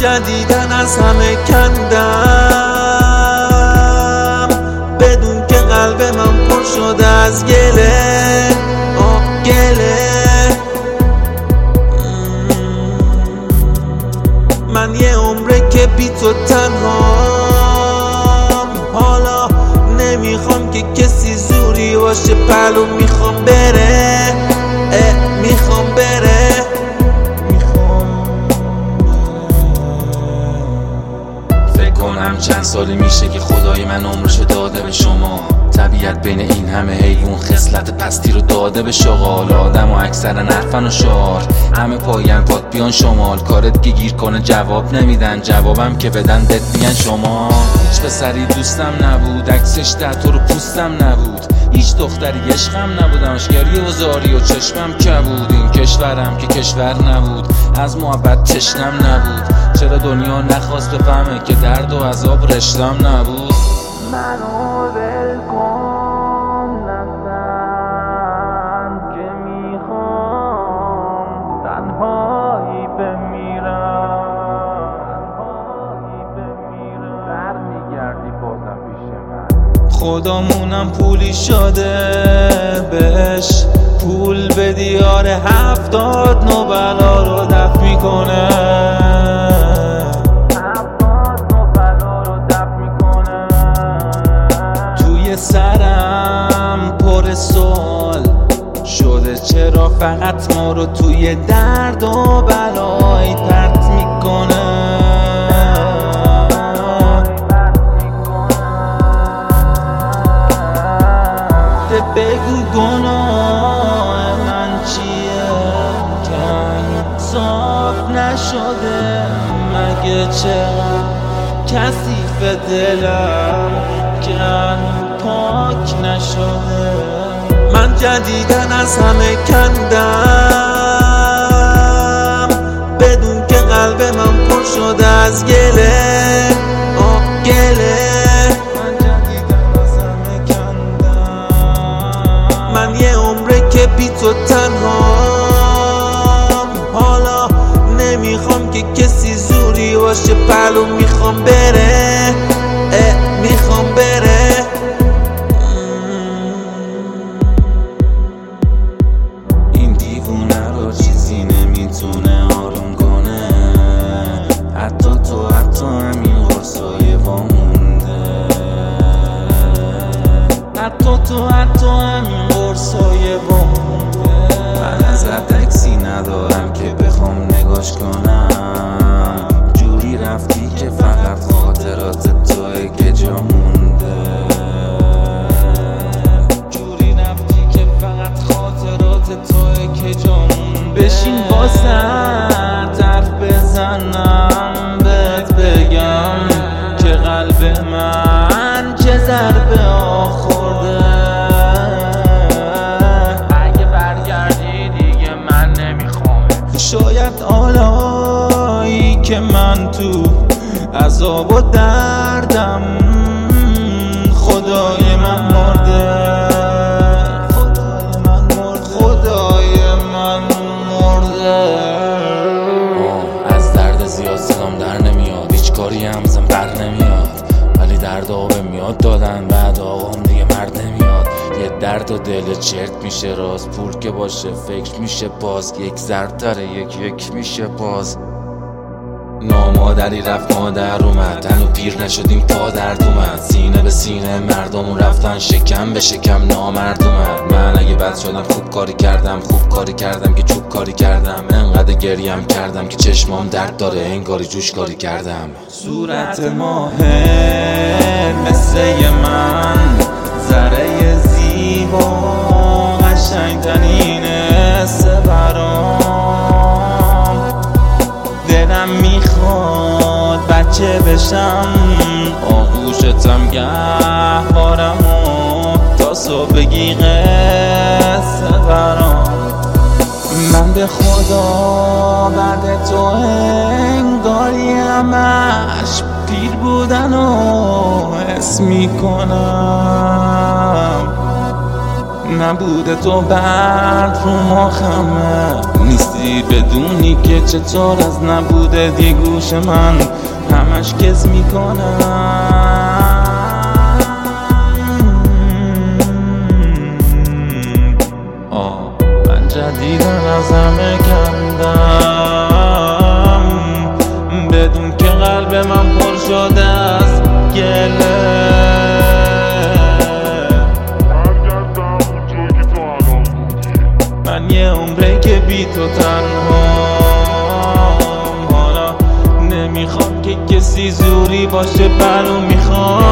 جدیدن از همه کندم بدون که قلب من پر شده از گله من یه عمره که بی تو تنهام حالا نمیخوام که کسی زوری باشه پلو میخوام بره فکر کنم چند سالی میشه که خدای من عمرشو داده به شما طبیعت بین این همه حیوان خصلت پستی رو داده به شغال آدم و اکثرا نرفن و شعار همه پاین پاد بیان شمال کارت که گیر کنه جواب نمیدن جوابم که بدن بهت بیان شما هیچ پسری دوستم نبود عکسش در تو رو پوستم نبود هیچ دختری عشقم نبود همشگری و زاری و چشمم کبود این کشورم که کشور نبود از محبت تشنم نبود چرا دنیا نخواست بفهمه که درد و عذاب رشتم نبود منو ول کن نزن که میخوام تنهایی بمیرم برمیگردی بازم پیش من خدامونم پولی شده بهش پول به دیار 70 نوبلا رو دفع میکنه سرم پر سوال شده چرا فقط ما رو توی درد و بلای پرت میکنه بگو گناه من چیه که صاف نشده مگه چقدر کثیف دلم که پاک نشده من جدیدن از همه کندم بدون که قلب من پر شده از گله من جدیدن از همه کندم من یه عمره که بی تو تنهام حالا نمیخوام که کسی زوری باشه پلو میخوام بره این دیوونه رو چیزی نمیتونه آروم کنه حتی همین قرصای وامونده حتی همین قرصای وامونده من ازت عکسی ندارم که بخوام نگاش کنم جوری رفتی که فقط خاطرات توی که جا مونده جوری رفتی که فقط خاطرات توی که جا مونده بشین واسه حرف بزنم بهت بگم که قلب من چه ضربه آخورده اگه برگردی دیگه من نمیخوامت شاید حالایی که من تو عذاب و دردم خدای من مرده از درد زیاد صدام در نمیاد هیچ کاری هم زن بر نمیاد ولی درد آبه میاد دادن بعد آقام دیگه مرد نمیاد یه درد و دل چرت میشه راست پول که باشه فکر میشه باز یک ضرب داره یک میشه باز نامادری رفت مادر اومد تنو پیر نشدیم پا درد اومد سینه به سینه مردمون رفتن شکم به شکم نامرد اومد من اگه بد شدم خوب کاری کردم که چوب کاری کردم انقدر گریم کردم که چشمام درد داره انگاری جوش کاری کردم صورت ماهه مثل من ذره زیبا قشنگترین برام دلم میخواد بچه بشم آغوشتم گهوارم تا صبحگی قصه برام من به خدا بعد تو انگاری همش پیر بودن و حس میکنم نبوده تو بعد رو ما خمه نیستی بدونی که چطور از نبوده دی گوش من همش کس میکنم. من جدیدن از همه کندم بدون که قلب من پر شده از گله. من یه عمره که بی تو تنهام، حالا نمیخوام که کسی زوری باشه بلو میخوام.